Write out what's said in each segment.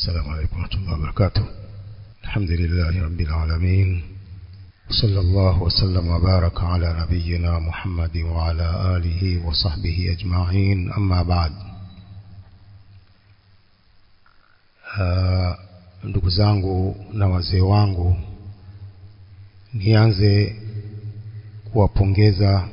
السلام عليكم ورحمة الله وبركاته. الحمد لله رب العالمين، صلى الله وسلم وبارك على نبينا محمد وعلى آله وصحبه أجمعين. أما بعد، ndugu zangu na wazee wangu, nianze kuwapongeza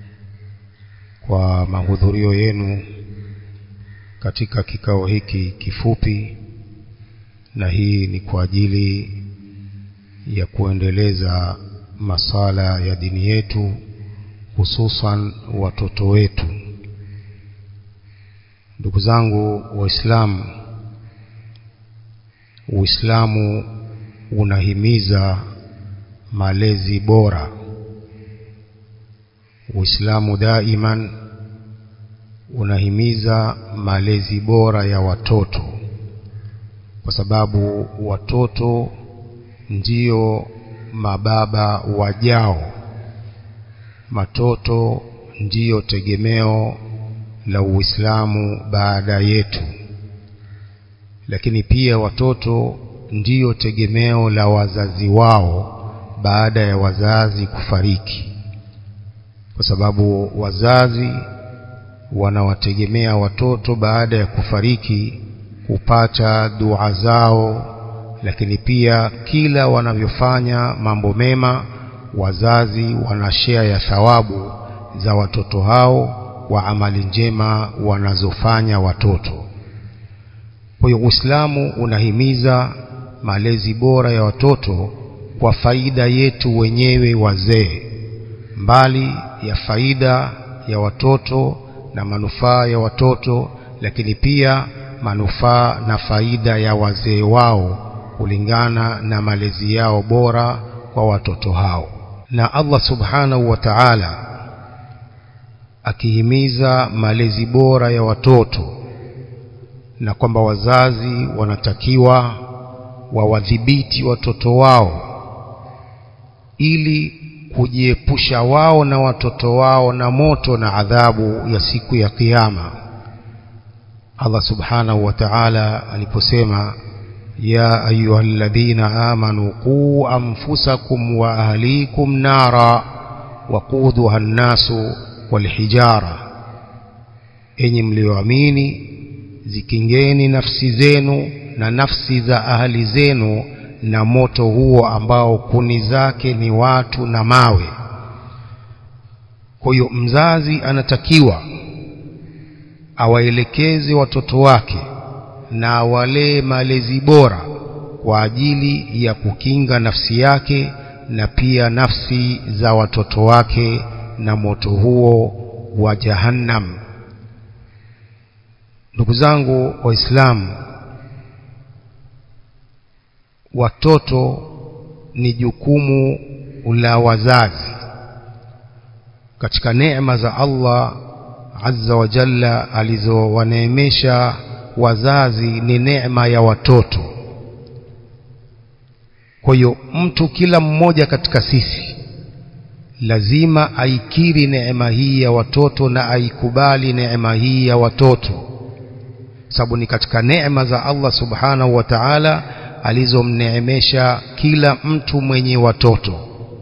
kwa mahudhurio yenu katika kikao hiki kifupi, na hii ni kwa ajili ya kuendeleza masala ya dini yetu, hususan watoto wetu. Ndugu zangu Waislamu, Uislamu unahimiza malezi bora. Uislamu daiman unahimiza malezi bora ya watoto, kwa sababu watoto ndio mababa wajao. Watoto ndio tegemeo la Uislamu baada yetu, lakini pia watoto ndio tegemeo la wazazi wao baada ya wazazi kufariki, kwa sababu wazazi wanawategemea watoto baada ya kufariki kupata dua zao, lakini pia kila wanavyofanya mambo mema wazazi wanashare ya thawabu za watoto hao wa amali njema wanazofanya watoto. Kwa hiyo Uislamu unahimiza malezi bora ya watoto kwa faida yetu wenyewe wazee, mbali ya faida ya watoto na manufaa ya watoto, lakini pia manufaa na faida ya wazee wao kulingana na malezi yao bora kwa watoto hao. Na Allah subhanahu wa ta'ala akihimiza malezi bora ya watoto, na kwamba wazazi wanatakiwa wawadhibiti watoto wao ili kujiepusha wao na watoto wao na moto na adhabu ya siku ya kiyama. Allah subhanahu wa ta'ala aliposema, ya ayyuhalladhina amanu qu anfusakum wa ahlikum nara waquduha an-nasu wal hijara, enyi mlioamini, zikingeni nafsi zenu na nafsi za ahli zenu na moto huo ambao kuni zake ni watu na mawe. Kwa hiyo mzazi anatakiwa awaelekeze watoto wake na awalee malezi bora kwa ajili ya kukinga nafsi yake na pia nafsi za watoto wake na moto huo wa Jahannam. Ndugu zangu Waislamu, watoto ni jukumu la wazazi. Katika neema za Allah azza wa jalla alizowaneemesha wazazi ni neema ya watoto. Kwa hiyo mtu kila mmoja katika sisi lazima aikiri neema hii ya watoto na aikubali neema hii ya watoto, sababu ni katika neema za Allah subhanahu wa ta'ala alizomneemesha kila mtu mwenye watoto.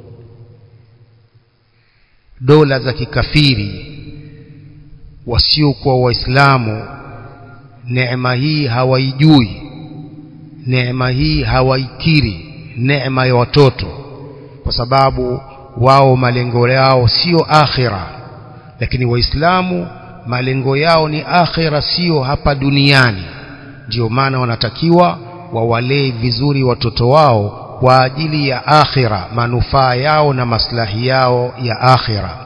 Dola za kikafiri wasiokuwa Waislamu neema hii hawaijui, neema hii hawaikiri neema ya watoto, kwa sababu wao malengo yao sio akhira, lakini Waislamu malengo yao ni akhira, sio hapa duniani. Ndio maana wanatakiwa wawalee vizuri watoto wao kwa ajili ya akhira, manufaa yao na maslahi yao ya akhira.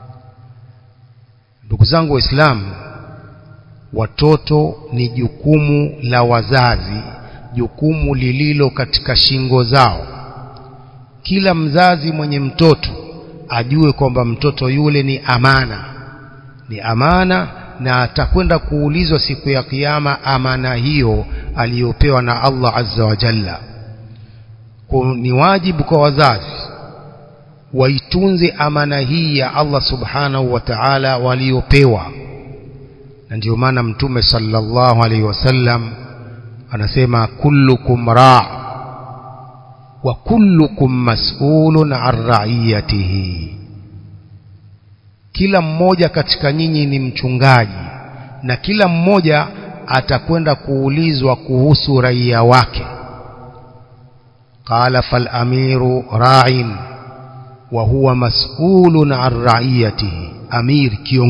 Ndugu zangu Waislamu, watoto ni jukumu la wazazi, jukumu lililo katika shingo zao. Kila mzazi mwenye mtoto ajue kwamba mtoto yule ni amana, ni amana, na atakwenda kuulizwa siku ya kiyama amana hiyo aliyopewa na Allah azza wa jalla. Kwa ni wajibu kwa wazazi waitunze amana hii ya Allah subhanahu wa ta'ala waliopewa. Na ndio maana Mtume sallallahu alaihi wasallam anasema kullukum ra' wa kullukum mas'ulun 'an ra'iyatihi, kila mmoja katika nyinyi ni mchungaji na kila mmoja atakwenda kuulizwa kuhusu raia wake. Qala fal amiru ra'in wa huwa mas'ulun 'an ra'iyatihi, amir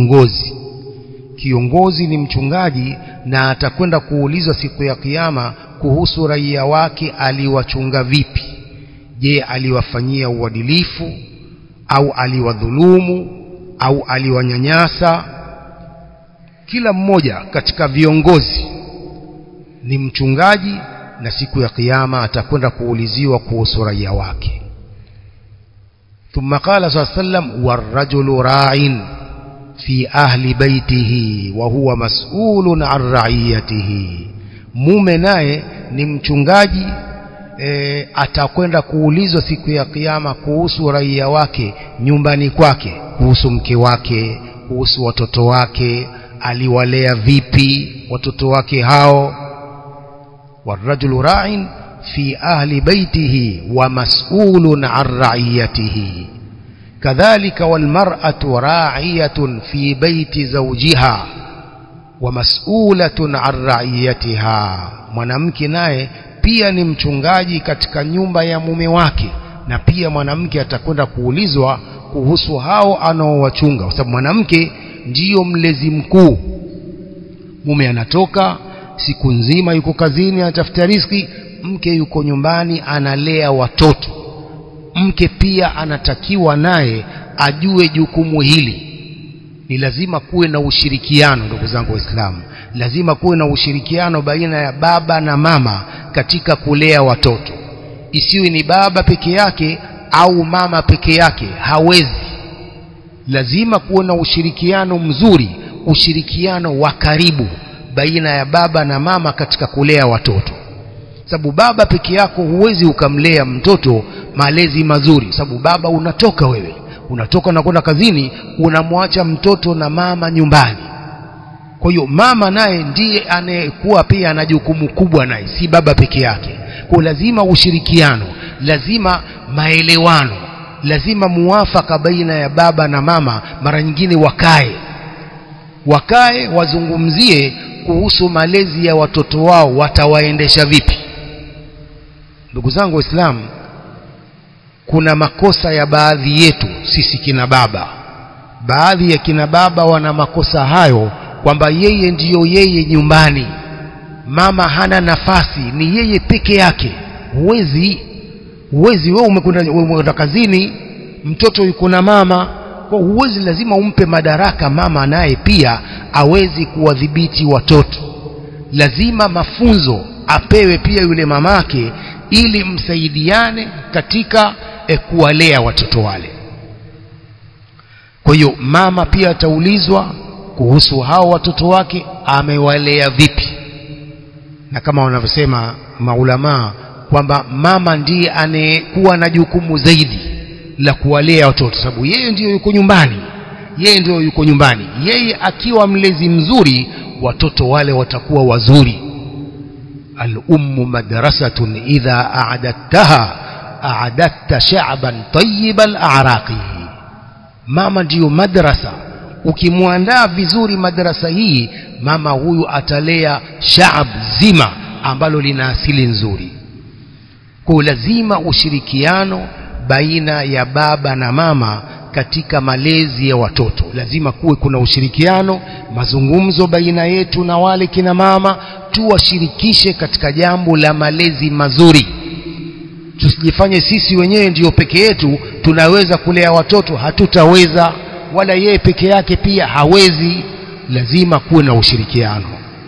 kiongozi ni mchungaji na atakwenda kuulizwa siku ya kiyama kuhusu raia wake, aliwachunga vipi. Je, aliwafanyia uadilifu au aliwadhulumu au aliwanyanyasa? Kila mmoja katika viongozi ni mchungaji na siku ya kiyama atakwenda kuuliziwa kuhusu raia wake. Thumma qala sallallahu alayhi wasallam warrajulu ra'in fi ahli baitihi wa huwa mas'ulun 'an ra'iyatihi, mume naye ni mchungaji atakwenda kuulizwa siku ya kiyama kuhusu raia wake nyumbani kwake, kuhusu mke wake, kuhusu watoto wake, aliwalea vipi watoto wake hao. Warrajulu ra'in fi ahli baitihi wa mas'ulun 'an ra'iyatihi, kadhalika wal mar'atu ra'iyatun fi baiti zawjiha wa mas'ulatun 'an ra'iyatiha, mwanamke naye pia ni mchungaji katika nyumba ya mume wake, na pia mwanamke atakwenda kuulizwa kuhusu hao anaowachunga, kwa sababu mwanamke ndiyo mlezi mkuu. Mume anatoka siku nzima, yuko kazini anatafuta riziki, mke yuko nyumbani analea watoto. Mke pia anatakiwa naye ajue jukumu hili. Ni lazima kuwe na ushirikiano, ndugu zangu Waislamu, lazima kuwe na ushirikiano baina ya baba na mama katika kulea watoto. Isiwe ni baba peke yake au mama peke yake, hawezi. Lazima kuwe na ushirikiano mzuri, ushirikiano wa karibu baina ya baba na mama katika kulea watoto. Sababu baba peke yako huwezi ukamlea mtoto malezi mazuri, sababu baba unatoka na kwenda kazini, unamwacha mtoto na mama nyumbani. Kwa hiyo mama naye ndiye anayekuwa pia ana jukumu kubwa naye, si baba peke yake. Kwa lazima ushirikiano, lazima maelewano, lazima muafaka baina ya baba na mama. Mara nyingine wakae wazungumzie kuhusu malezi ya watoto wao, watawaendesha vipi. Ndugu zangu Waislamu, kuna makosa ya baadhi yetu sisi kina baba. Baadhi ya kina baba wana makosa hayo, kwamba yeye ndiyo yeye nyumbani, mama hana nafasi, ni yeye peke yake. Huwezi wewe umekwenda kazini, mtoto yuko na mama, kwa huwezi, lazima umpe madaraka mama naye pia awezi kuwadhibiti watoto. Lazima mafunzo apewe pia yule mamake, ili msaidiane katika kuwalea watoto wale. Kwa hiyo mama pia ataulizwa kuhusu hao watoto wake, amewalea vipi. Na kama wanavyosema maulama kwamba mama ndiye anayekuwa na jukumu zaidi la kuwalea watoto, sababu yeye ndiyo yuko nyumbani. Yeye akiwa mlezi mzuri, watoto wale watakuwa wazuri. Al-ummu madrasatun idha a'adattaha a'adatta sha'ban tayyibal a'raqi. Mama ndiyo madrasa. Ukimwandaa vizuri madrasa hii, mama huyu atalea shaab zima ambalo lina asili nzuri. Kwa lazima ushirikiano baina ya baba na mama katika malezi ya watoto. Lazima kuwe kuna ushirikiano, mazungumzo baina yetu na wale kina mama, tuwashirikishe katika jambo la malezi mazuri. Tusijifanye sisi wenyewe ndio peke yetu tunaweza kulea watoto, hatutaweza, wala yeye peke yake pia hawezi. Lazima kuwe na ushirikiano.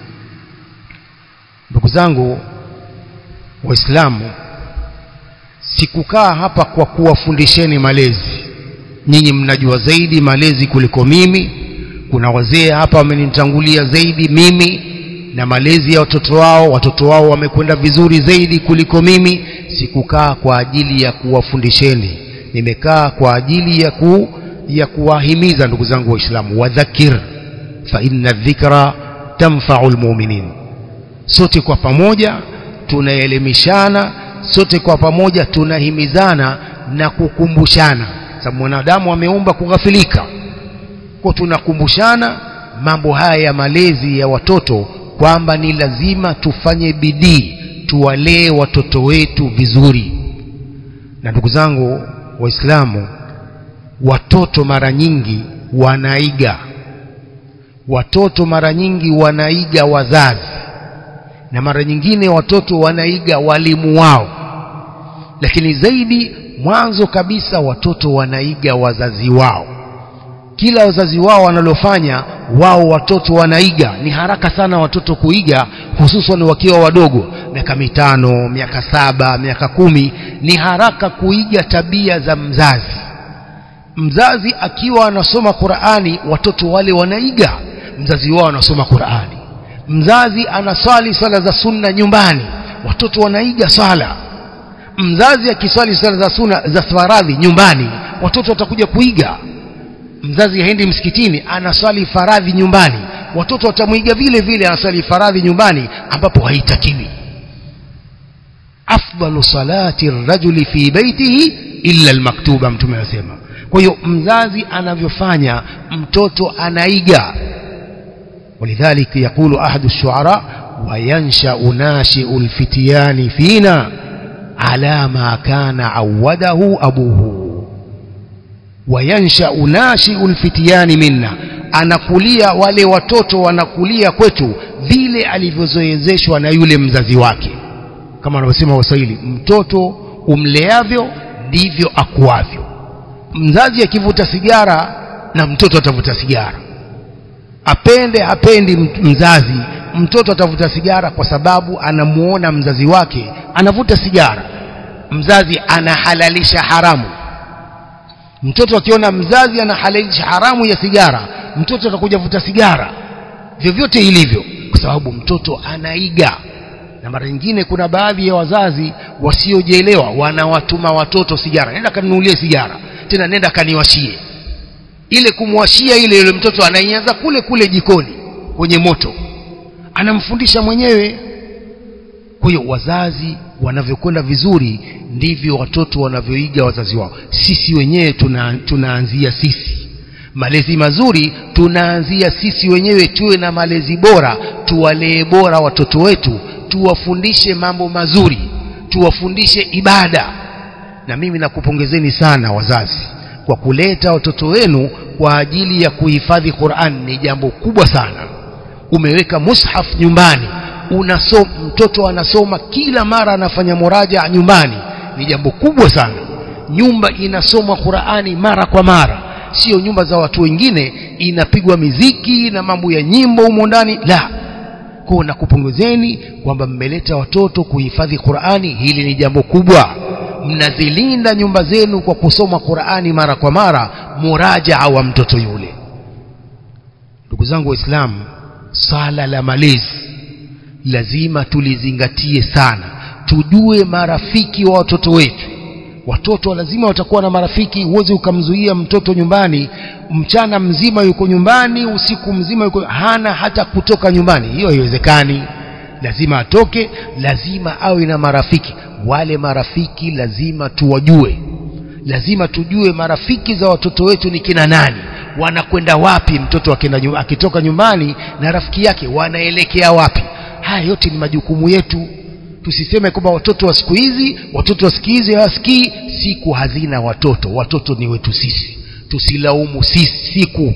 Ndugu zangu Waislamu, sikukaa hapa kwa kuwafundisheni malezi. Nyinyi mnajua zaidi malezi kuliko mimi. Kuna wazee hapa wamenitangulia zaidi mimi na malezi ya watoto wao wamekwenda vizuri zaidi kuliko mimi. Sikukaa kwa ajili ya kuwafundisheni, nimekaa kwa ajili ya kuwahimiza ndugu zangu Waislamu. Wadhakir fa inna dhikra tanfa'ul mu'minin, sote kwa pamoja tunaelimishana, sote kwa pamoja tunahimizana na kukumbushana, sababu mwanadamu ameumba kughafilika. Kwa tunakumbushana mambo haya ya malezi ya watoto, kwamba ni lazima tufanye bidii tuwalee watoto wetu vizuri. Na ndugu zangu Waislamu, watoto mara nyingi wanaiga, watoto mara nyingi wanaiga wazazi, na mara nyingine watoto wanaiga walimu wao, lakini zaidi mwanzo kabisa watoto wanaiga wazazi wao. Kila wazazi wao wanalofanya wao watoto wanaiga. Ni haraka sana watoto kuiga, hususan wakiwa wadogo, miaka 5, miaka 7, miaka 10, ni haraka kuiga tabia za mzazi. Mzazi akiwa anasoma Qur'ani, watoto wale wanaiga mzazi wao anasoma Qur'ani. Mzazi anaswali swala za sunna nyumbani, watoto wanaiga swala. Mzazi akiswali swala za sunna za faradhi nyumbani, watoto watakuja kuiga. Mzazi haendi msikitini, anaswali faradhi nyumbani, watoto watamuiga vile vile anaswali faradhi nyumbani, ambapo haitakiwi. Afdalu salati ar-rajuli fi baitihi illa al-maktuba, mtume anasema. Kwa hiyo mzazi anavyofanya mtoto anaiga. ولذلك يقول أحد الشعراء: وينشأ ناشئ الفتيان فينا على ما كان عوده أبوه. وينشأ ناشئ الفتيان منا, anakulia wale watoto wanakulia kwetu vile alivyozoezeshwa na yule mzazi wake. Kama wanavyosema Waswahili, mtoto umleavyo ndivyo akuavyo. Mzazi akivuta sigara na mtoto atavuta sigara, apende hapendi mzazi, mtoto atavuta sigara, kwa sababu anamuona mzazi wake anavuta sigara. Mzazi anahalalisha haramu. Mtoto akiona mzazi anahalalisha haramu ya sigara, mtoto atakuja vuta sigara vyovyote ilivyo, kwa sababu mtoto anaiga. Na mara nyingine kuna baadhi ya wazazi wasiojielewa, wanawatuma watoto sigara, nenda kanunulie sigara, tena nenda kaniwashie. Ile kumwashia ile yule mtoto anaianza kule kule jikoni kwenye moto, anamfundisha mwenyewe. Kwa hiyo wazazi wanavyokwenda vizuri ndivyo watoto wanavyoiga wazazi wao. Sisi wenyewe tunaanzia sisi. Malezi mazuri tunaanzia sisi wenyewe, tuwe na malezi bora, tuwalee bora watoto wetu, tuwafundishe mambo mazuri, tuwafundishe ibada. Na mimi nakupongezeni sana wazazi kwa kuleta watoto wenu kwa ajili ya kuhifadhi Qur'an. Ni jambo kubwa sana. Umeweka mushaf nyumbani, mtoto anasoma kila mara, anafanya muraja nyumbani, ni jambo kubwa sana. Nyumba inasoma Qur'ani mara kwa mara, sio nyumba za watu wengine inapigwa miziki na mambo ya nyimbo humo ndani, la. Kwa nakupongezeni kwamba mmeleta watoto kuhifadhi Qur'ani. Hili ni jambo kubwa. Mnazilinda nyumba zenu kwa kusoma Qur'ani mara kwa mara, murajaa wa mtoto yule. Ndugu zangu Waislamu, sala la malezi lazima tulizingatie sana. Tujue marafiki wa watoto wetu. Watoto lazima watakuwa na marafiki. Uweze ukamzuia mtoto nyumbani, mchana mzima yuko nyumbani, usiku mzima yuko, hana hata kutoka nyumbani. Hiyo haiwezekani. Lazima atoke, lazima awe na marafiki. Wale marafiki lazima tuwajue. Lazima tujue marafiki za watoto wetu ni kina nani, wanakwenda wapi. Mtoto akitoka nyumbani na rafiki yake wanaelekea wapi. Haya yote ni majukumu yetu. Tusiseme kwamba watoto wa siku hizi, watoto wa siku hizi hawasikii. Siku hazina watoto, watoto ni wetu sisi. Tusilaumu sisi siku.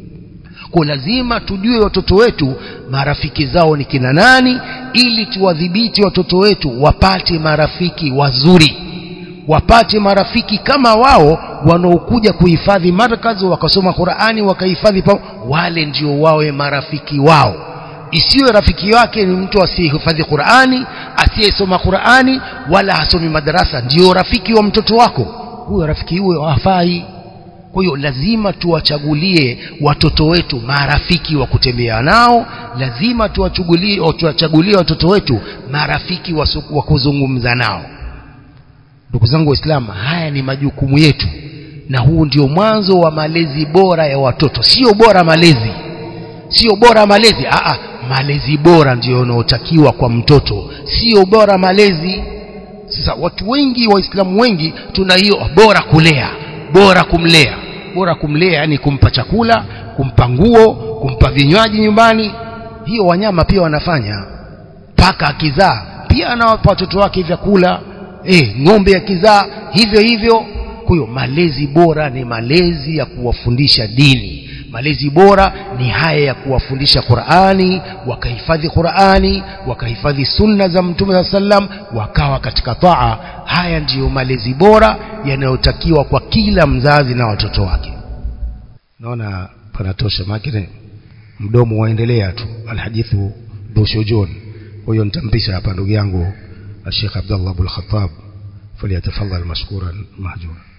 Kwa lazima tujue watoto wetu marafiki zao ni kina nani, ili tuwadhibiti watoto wetu wapate marafiki wazuri, wapate marafiki kama wao wanaokuja kuhifadhi markazi, wakasoma Qur'ani wakahifadhi, wale ndio wawe marafiki wao. Isiwe rafiki wake ni mtu asiyehifadhi Qur'ani, asiyesoma Qur'ani wala hasomi madrasa, ndio rafiki wa mtoto wako. Huyo rafiki huyo hafai. Kwa hiyo lazima tuwachagulie watoto wetu marafiki wa kutembea nao. Lazima tuwachagulie watoto wetu marafiki wa kuzungumza nao. Ndugu zangu Waislamu, haya ni majukumu yetu, na huu ndio mwanzo wa malezi bora ya watoto. Sio bora malezi, malezi bora ndio yanayotakiwa kwa mtoto, sio bora malezi. Sasa watu wengi, waislamu wengi, tuna hiyo bora kulea, bora kumlea. Bora kumlea yani kumpa chakula, kumpa nguo, kumpa vinywaji nyumbani. Hiyo wanyama pia wanafanya. Paka akizaa pia anawapa watoto wake vyakula, ng'ombe akizaa hivyo hivyo. Kwa hiyo malezi bora ni malezi ya kuwafundisha dini. Malezi bora ni haya ya kuwafundisha Qur'ani, wakahifadhi Qur'ani, wakahifadhi sunna za Mtume sallam, wakawa katika taa. Haya ndiyo malezi bora yanayotakiwa kwa kila mzazi na watoto wake. Naona panatosha, makine mdomo waendelea tu. Alhadithu dushujun. Kwa hiyo nitampisha hapa ndugu yangu Sheikh Abdullah Abdul Khattab, faliyatafadhal mashkuran mahjura.